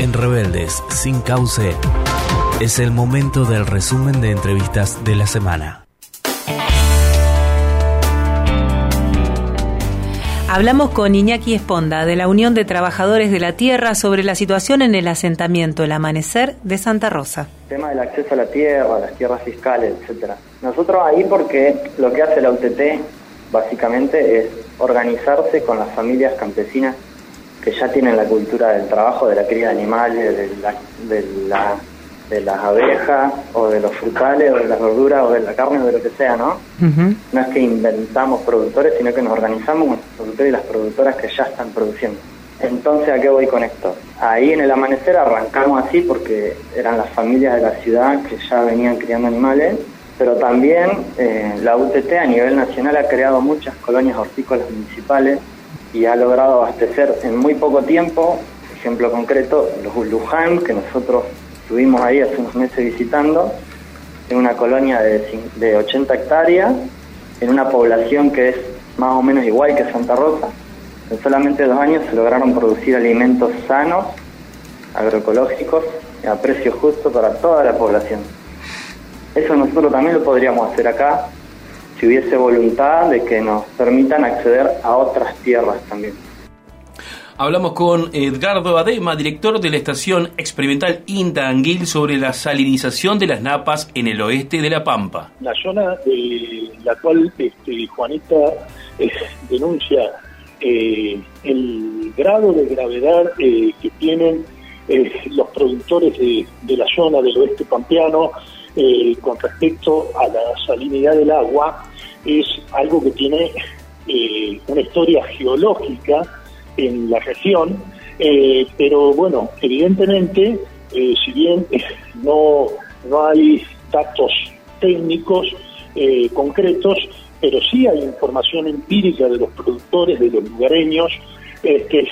En Rebeldes sin Cauce es el momento del resumen de entrevistas de la semana. Hablamos con Iñaki Esponda, de la Unión de Trabajadores de la Tierra, sobre la situación en el asentamiento El Amanecer de Santa Rosa. El tema del acceso a la tierra, las tierras fiscales, etcétera. Nosotros ahí porque lo que hace la UTT básicamente es organizarse con las familias campesinas que ya tienen la cultura del trabajo, de la cría de animales, de las abejas, o de los frutales, o de las verduras, o de la carne, o de lo que sea, ¿no? Uh-huh. No es que inventamos productores, sino que nos organizamos con los productores y las productoras que ya están produciendo. Entonces, ¿a qué voy con esto? Ahí en El Amanecer arrancamos así porque eran las familias de la ciudad que ya venían criando animales, pero también la UTT a nivel nacional ha creado muchas colonias hortícolas municipales y ha logrado abastecer en muy poco tiempo, ejemplo concreto, los Luján, que nosotros estuvimos ahí hace unos meses visitando, en una colonia de 80 hectáreas, en una población que es más o menos igual que Santa Rosa. En solamente 2 años se lograron producir alimentos sanos, agroecológicos, a precio justo para toda la población. Eso nosotros también lo podríamos hacer acá, si hubiese voluntad de que nos permitan acceder a otras tierras también. Hablamos con Edgardo Adema, director de la Estación Experimental INTA Anguil, sobre la salinización de las napas en el oeste de La Pampa. La zona de la cual Juanita denuncia el grado de gravedad que tienen los productores de la zona del oeste pampeano con respecto a la salinidad del agua es algo que tiene una historia geológica en la región, pero bueno, evidentemente, si bien no hay datos técnicos concretos, pero sí hay información empírica de los productores, de los lugareños, que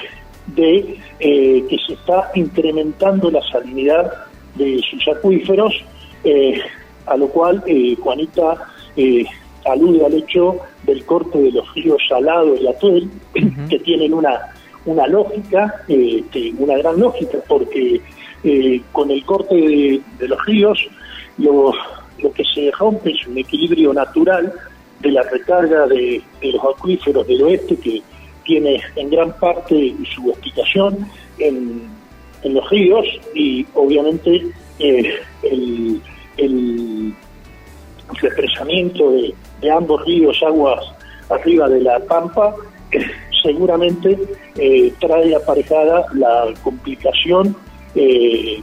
se está incrementando la salinidad de sus acuíferos, a lo cual Juanita alude al hecho del corte de los ríos Salado y Atuel, que tienen una lógica, una gran lógica, porque con el corte de los ríos lo que se rompe es un equilibrio natural de la recarga de los acuíferos del oeste, que tiene en gran parte su explicación en los ríos, y obviamente el represamiento de ambos ríos, aguas arriba de la Pampa, seguramente trae aparejada la complicación de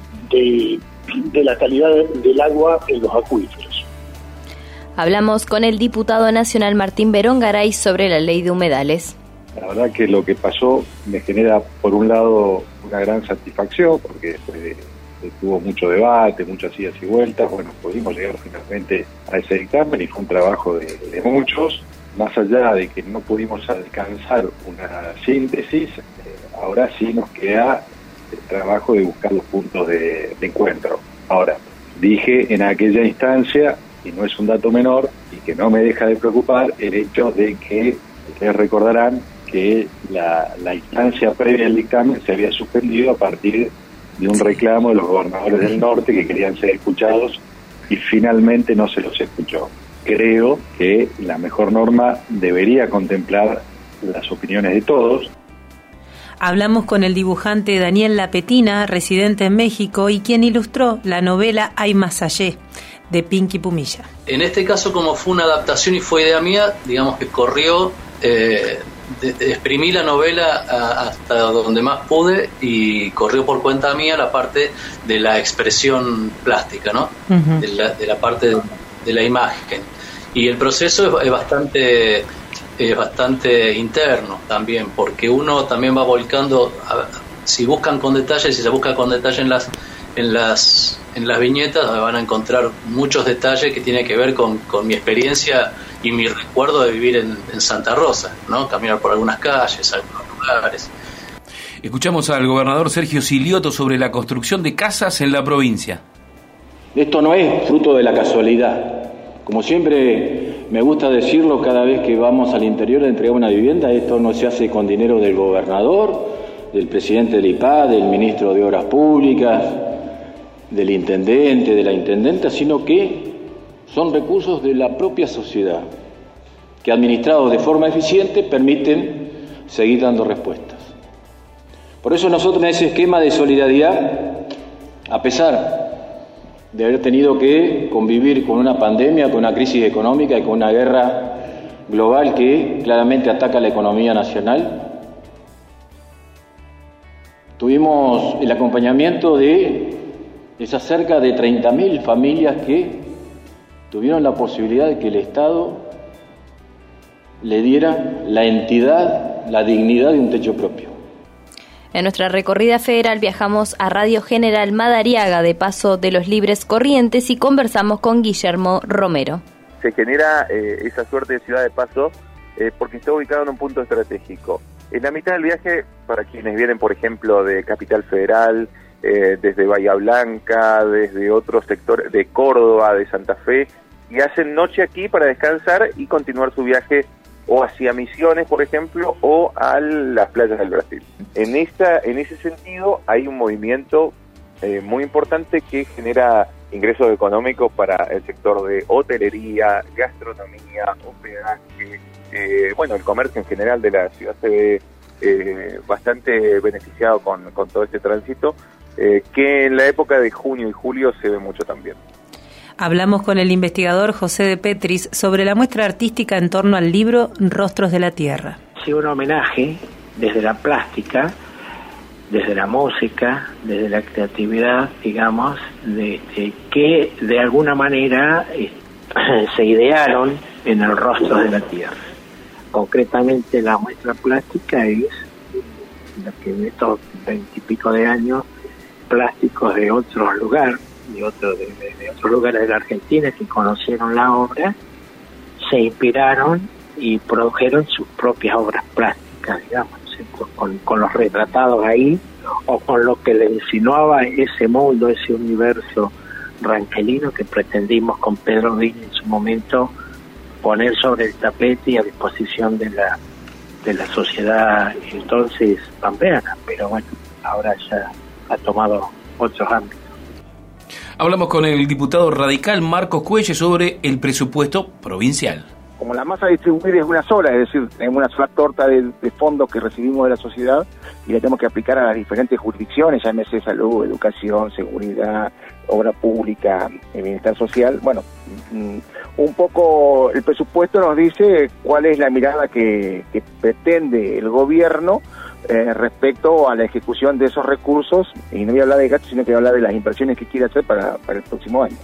la calidad del agua en los acuíferos. Hablamos con el diputado nacional Martín Verón Garay sobre la ley de humedales. La verdad que lo que pasó me genera, por un lado, una gran satisfacción, porque tuvo mucho debate, muchas idas y vueltas. Bueno, pudimos llegar finalmente a ese dictamen y fue un trabajo de muchos. Más allá de que no pudimos alcanzar una síntesis, ahora sí nos queda el trabajo de buscar los puntos de encuentro. Ahora, dije en aquella instancia, y no es un dato menor, y que no me deja de preocupar, el hecho de que, ustedes recordarán, que la instancia previa al dictamen se había suspendido a partir de un reclamo de los gobernadores del norte que querían ser escuchados y finalmente no se los escuchó. Creo que la mejor norma debería contemplar las opiniones de todos. Hablamos con el dibujante Daniel Lapetina, residente en México y quien ilustró la novela Hay más allá, de Pinky Pumilla. En este caso, como fue una adaptación y fue idea mía, digamos que corrió, exprimí la novela hasta donde más pude y corrió por cuenta mía la parte de la expresión plástica, ¿no? Uh-huh. de la parte de la imagen. Y el proceso es bastante interno también, porque uno también va volcando, si buscan con detalle, si se busca con detalle en las viñetas, van a encontrar muchos detalles que tienen que ver con mi experiencia y mi recuerdo de vivir en Santa Rosa, ¿no? Caminar por algunas calles, algunos lugares. Escuchamos al gobernador Sergio Silioto sobre la construcción de casas en la provincia. Esto no es fruto de la casualidad. Como siempre me gusta decirlo cada vez que vamos al interior a entregar una vivienda, esto no se hace con dinero del gobernador, del presidente del IPAD, del ministro de Obras Públicas, del intendente, de la intendenta, sino que son recursos de la propia sociedad, que administrados de forma eficiente permiten seguir dando respuestas. Por eso nosotros en ese esquema de solidaridad, a pesar de haber tenido que convivir con una pandemia, con una crisis económica y con una guerra global que claramente ataca la economía nacional, tuvimos el acompañamiento de esas cerca de 30.000 familias que tuvieron la posibilidad de que el Estado le diera la entidad, la dignidad de un techo propio. En nuestra recorrida federal viajamos a Radio General Madariaga, de paso de los Libres Corrientes, y conversamos con Guillermo Romero. Se genera esa suerte de ciudad de paso porque está ubicado en un punto estratégico. En la mitad del viaje, para quienes vienen, por ejemplo, de Capital Federal, desde Bahía Blanca, desde otros sectores, de Córdoba, de Santa Fe, y hacen noche aquí para descansar y continuar su viaje o hacia Misiones, por ejemplo, o a las playas del Brasil. En ese sentido hay un movimiento muy importante que genera ingresos económicos para el sector de hotelería, gastronomía, hospedaje, el comercio en general de la ciudad se ve bastante beneficiado con todo este tránsito, que en la época de junio y julio se ve mucho también. Hablamos con el investigador José de Petris sobre la muestra artística en torno al libro Rostros de la Tierra. Sí, un homenaje desde la plástica, desde la música, desde la creatividad, digamos, que de alguna manera se idearon en el rostro de la Tierra. Concretamente la muestra plástica es la que en estos 20 y pico de años plásticos de otros lugares, de otros lugares de la Argentina que conocieron la obra, se inspiraron y produjeron sus propias obras plásticas, digamos, con los retratados ahí, o con lo que le insinuaba ese mundo, ese universo rangelino que pretendimos con Pedro Vini en su momento poner sobre el tapete y a disposición de la sociedad entonces pampeana, pero bueno, ahora ya ha tomado otros ámbitos. Hablamos con el diputado radical Marcos Cuelle sobre el presupuesto provincial. Como la masa distribuida es una sola, es decir, tenemos una sola torta de fondos que recibimos de la sociedad y la tenemos que aplicar a las diferentes jurisdicciones, llámese salud, educación, seguridad, obra pública, bienestar social. Bueno, un poco el presupuesto nos dice cuál es la mirada que pretende el gobierno respecto a la ejecución de esos recursos, y no voy a hablar de gastos, sino que voy a hablar de las inversiones que quiere hacer para el próximo año.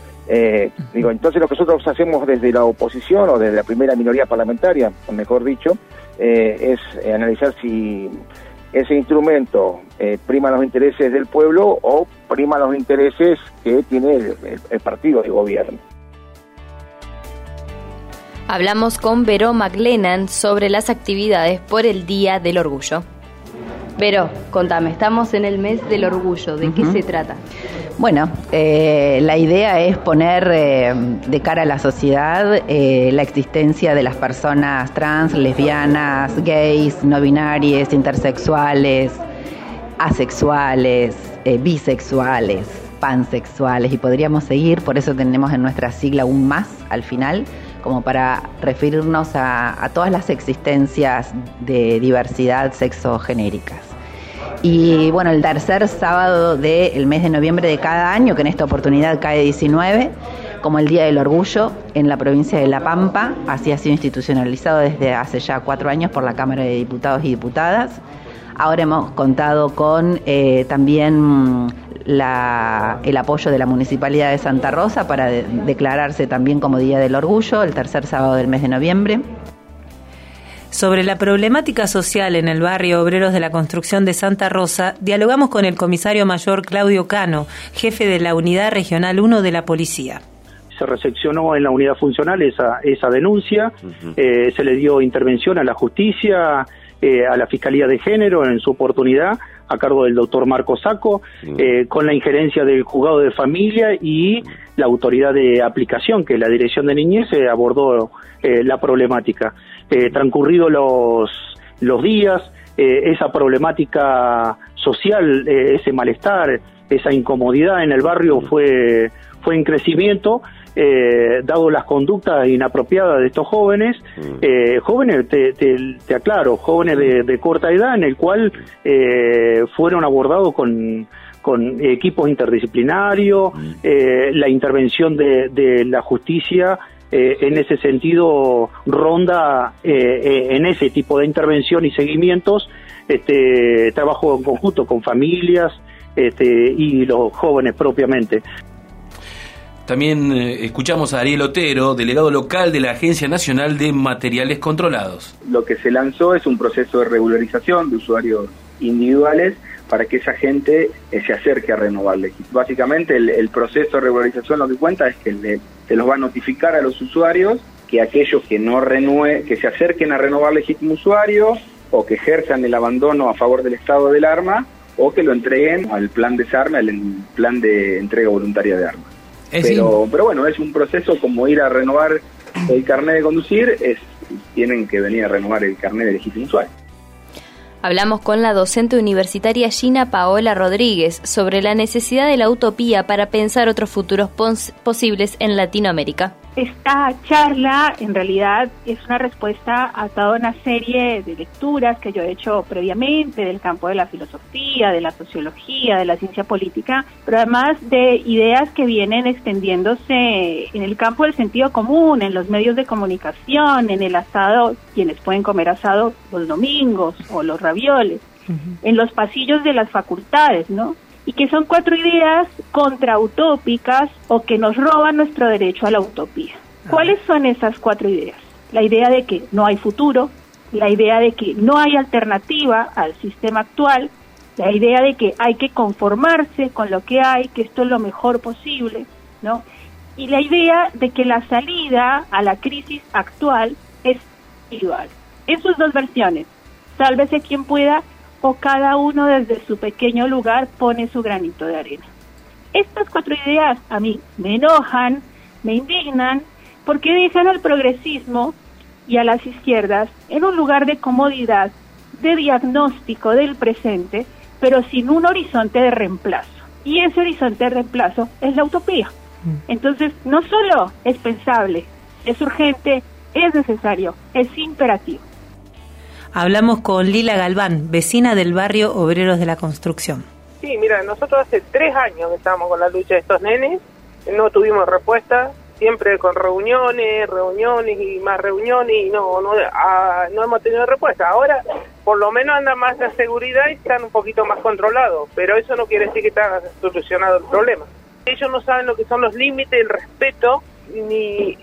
Entonces lo que nosotros hacemos desde la oposición o desde la primera minoría parlamentaria, mejor dicho, es analizar si ese instrumento prima los intereses del pueblo o prima los intereses que tiene el partido de gobierno. Hablamos con Vero McLennan sobre las actividades por el Día del Orgullo. Vero, contame, estamos en el mes del orgullo, ¿de qué se trata? Bueno, la idea es poner de cara a la sociedad la existencia de las personas trans, lesbianas, gays, no binarias, intersexuales, asexuales, bisexuales, pansexuales, y podríamos seguir, por eso tenemos en nuestra sigla un más al final, como para referirnos a todas las existencias de diversidad sexogenéricas. Y bueno, el tercer sábado del mes de noviembre de cada año, que en esta oportunidad cae 19, como el Día del Orgullo en la provincia de La Pampa, así ha sido institucionalizado desde hace ya 4 años por la Cámara de Diputados y Diputadas. Ahora hemos contado con también el apoyo de la Municipalidad de Santa Rosa para declararse también como Día del Orgullo el tercer sábado del mes de noviembre. Sobre la problemática social en el barrio Obreros de la Construcción de Santa Rosa, dialogamos con el comisario mayor Claudio Cano, jefe de la Unidad Regional 1 de la Policía. Se recepcionó en la unidad funcional esa denuncia, se le dio intervención a la justicia, a la Fiscalía de Género en su oportunidad, a cargo del doctor Marco Sacco, con la injerencia del juzgado de familia y la autoridad de aplicación, que es la Dirección de Niñez, abordó la problemática. Transcurridos los días, esa problemática social, ese malestar, esa incomodidad en el barrio fue en crecimiento, dado las conductas inapropiadas de estos jóvenes, jóvenes, te aclaro, jóvenes de corta edad, en el cual fueron abordados con equipos interdisciplinarios, la intervención de la justicia en ese sentido ronda en ese tipo de intervención y seguimientos, trabajo en conjunto con familias y los jóvenes propiamente. También escuchamos a Ariel Otero, delegado local de la Agencia Nacional de Materiales Controlados. Lo que se lanzó es un proceso de regularización de usuarios individuales para que esa gente se acerque a renovar legítimo. Básicamente el proceso de regularización lo que cuenta es que se los va a notificar a los usuarios que aquellos que no que se acerquen a renovar legítimo usuario o que ejerzan el abandono a favor del estado del arma o que lo entreguen al plan desarme, al plan de entrega voluntaria de armas. Pero bueno, es un proceso como ir a renovar el carnet de conducir, tienen que venir a renovar el carnet de legítimo usuario. Hablamos con la docente universitaria Gina Paola Rodríguez sobre la necesidad de la utopía para pensar otros futuros posibles en Latinoamérica. Esta charla en realidad es una respuesta a toda una serie de lecturas que yo he hecho previamente del campo de la filosofía, de la sociología, de la ciencia política, pero además de ideas que vienen extendiéndose en el campo del sentido común, en los medios de comunicación, en el asado, quienes pueden comer asado los domingos o los ravioles, en los pasillos de las facultades, ¿no? Y que son 4 ideas contrautópicas o que nos roban nuestro derecho a la utopía. ¿Cuáles son esas 4 ideas? La idea de que no hay futuro, la idea de que no hay alternativa al sistema actual, la idea de que hay que conformarse con lo que hay, que esto es lo mejor posible, ¿no? Y la idea de que la salida a la crisis actual es individual. En sus 2 versiones, sálvese quien pueda, o cada uno desde su pequeño lugar pone su granito de arena. Estas 4 ideas a mí me enojan, me indignan, porque dejan al progresismo y a las izquierdas en un lugar de comodidad, de diagnóstico del presente, pero sin un horizonte de reemplazo. Y ese horizonte de reemplazo es la utopía. Entonces, no solo es pensable, es urgente, es necesario, es imperativo. Hablamos con Lila Galván, vecina del barrio Obreros de la Construcción. Sí, mira, nosotros hace 3 años que estamos con la lucha de estos nenes, no tuvimos respuesta, siempre con reuniones y más reuniones y no hemos tenido respuesta. Ahora, por lo menos anda más la seguridad y están un poquito más controlados, pero eso no quiere decir que está solucionado el problema. Ellos no saben lo que son los límites, el respeto, ni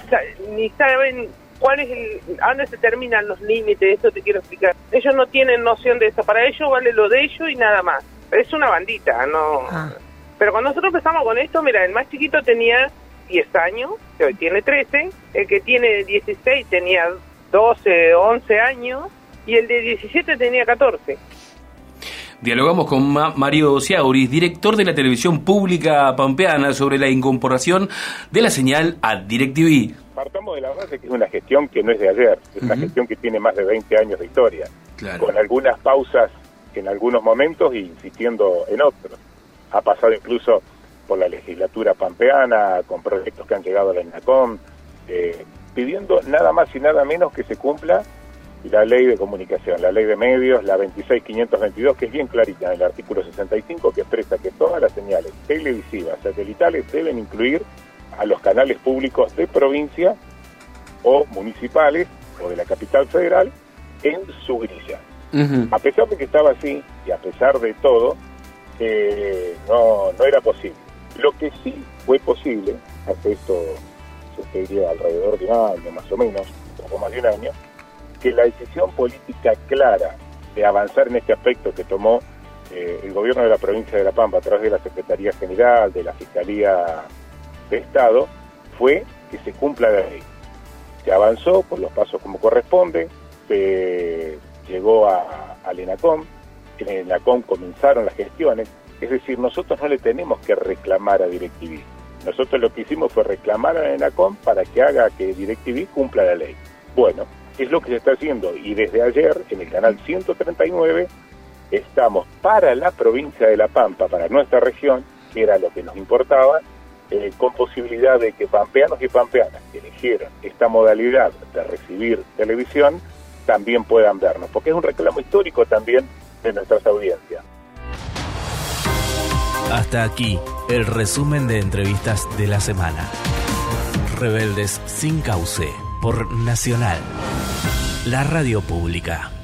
saben cuál es a dónde se terminan los límites. Esto te quiero explicar. Ellos no tienen noción de eso. Para ellos vale lo de ellos y nada más. Es una bandita, ¿no? Pero cuando nosotros empezamos con esto, mira, el más chiquito tenía 10 años, que hoy tiene 13, el que tiene 16 tenía 12, 11 años, y el de 17 tenía 14. Dialogamos con Mario Ciauris, director de la televisión pública pampeana, sobre la incorporación de la señal a DirecTV. Partamos de la base que es una gestión que no es de ayer, es una gestión que tiene más de 20 años de historia, con algunas pausas en algunos momentos e insistiendo en otros. Ha pasado incluso por la legislatura pampeana, con proyectos que han llegado a la INACOM, pidiendo nada más y nada menos que se cumpla la ley de comunicación, la ley de medios, la 26522, que es bien clarita en el artículo 65, que expresa que todas las señales televisivas, satelitales, deben incluir a los canales públicos de provincia o municipales o de la capital federal en su grilla. A pesar de que estaba así y a pesar de todo, no era posible. Lo que sí fue posible, hace esto, yo te diría alrededor de un año más o menos, un poco más de un año, que la decisión política clara de avanzar en este aspecto que tomó el gobierno de la provincia de La Pampa a través de la Secretaría General, de la Fiscalía de Estado, fue que se cumpla la ley. Se avanzó por los pasos como corresponde, se llegó al ENACOM, en el ENACOM comenzaron las gestiones, es decir, nosotros no le tenemos que reclamar a DirecTV. Nosotros lo que hicimos fue reclamar al ENACOM para que haga que DirecTV cumpla la ley. Bueno, es lo que se está haciendo. Y desde ayer, en el canal 139, estamos para la provincia de La Pampa, para nuestra región, que era lo que nos importaba, con posibilidad de que pampeanos y pampeanas que eligieran esta modalidad de recibir televisión también puedan vernos, porque es un reclamo histórico también de nuestras audiencias. Hasta aquí el resumen de entrevistas de la semana. Rebeldes sin cauce por Nacional, la radio pública.